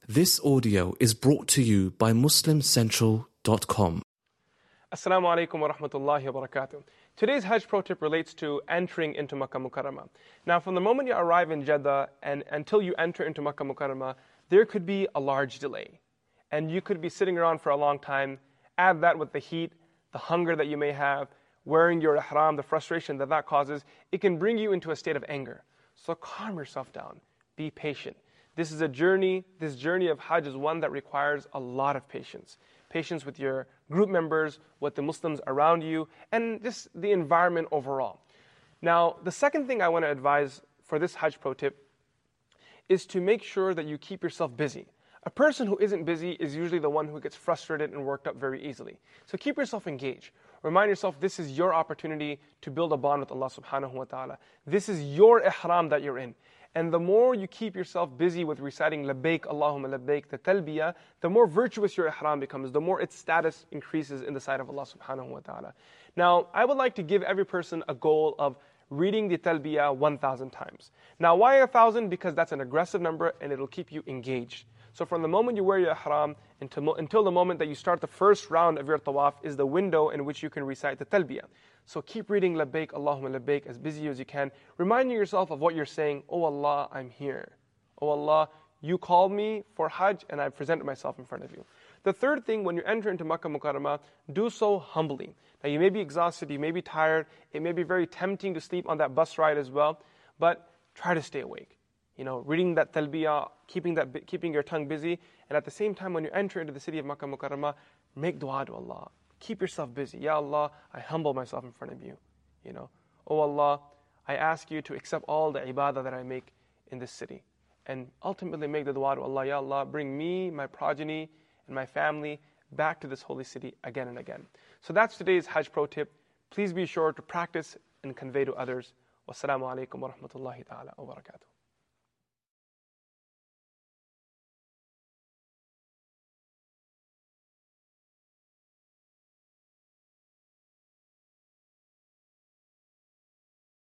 This audio is brought to you by MuslimCentral.com. Assalamu alaikum wa rahmatullahi wa barakatuh. Today's Hajj pro tip relates to entering into Makkah Mukarramah. Now, from the moment you arrive in Jeddah and until you enter into Makkah Mukarramah, there could be a large delay. And you could be sitting around for a long time. Add that with the heat, the hunger that you may have, wearing your ihram, the frustration that causes, it can bring you into a state of anger. So calm yourself down. Be patient. This is a journey. This journey of Hajj is one that requires a lot of patience. Patience with your group members, with the Muslims around you, and just the environment overall. Now, the second thing I want to advise for this Hajj pro tip is to make sure that you keep yourself busy. A person who isn't busy is usually the one who gets frustrated and worked up very easily. So keep yourself engaged. Remind yourself this is your opportunity to build a bond with Allah subhanahu wa ta'ala. This is your ihram that you're in. And the more you keep yourself busy with reciting labbaik Allahumma labbaik, the talbiyah, the more virtuous your ihram becomes, the more its status increases in the sight of Allah subhanahu wa ta'ala. Now, I would like to give every person a goal of reading the talbiyah 1,000 times. Now, why 1,000? Because that's an aggressive number and it'll keep you engaged. So from the moment you wear your ihram until the moment that you start the first round of your tawaf is the window in which you can recite the talbiyah. So keep reading labbaik Allahumma labbaik as busy as you can, reminding yourself of what you're saying. Oh Allah, I'm here. Oh Allah, you called me for Hajj and I presented myself in front of you. The third thing, when you enter into Makkah Mukarramah, do so humbly. Now you may be exhausted, you may be tired, it may be very tempting to sleep on that bus ride as well, but try to stay awake. Reading that talbiyah, keeping your tongue busy, and at the same time when you enter into the city of Makkah Mukarramah, make dua to Allah. Keep yourself busy. Ya Allah, I humble myself in front of you. Oh Allah, I ask you to accept all the ibadah that I make in this city. And ultimately make the dua to Allah, Ya Allah, bring me, my progeny, and my family back to this holy city again and again. So that's today's Hajj pro tip. Please be sure to practice and convey to others. Wassalamu alaikum wa rahmatullahi ta'ala wa barakatuh.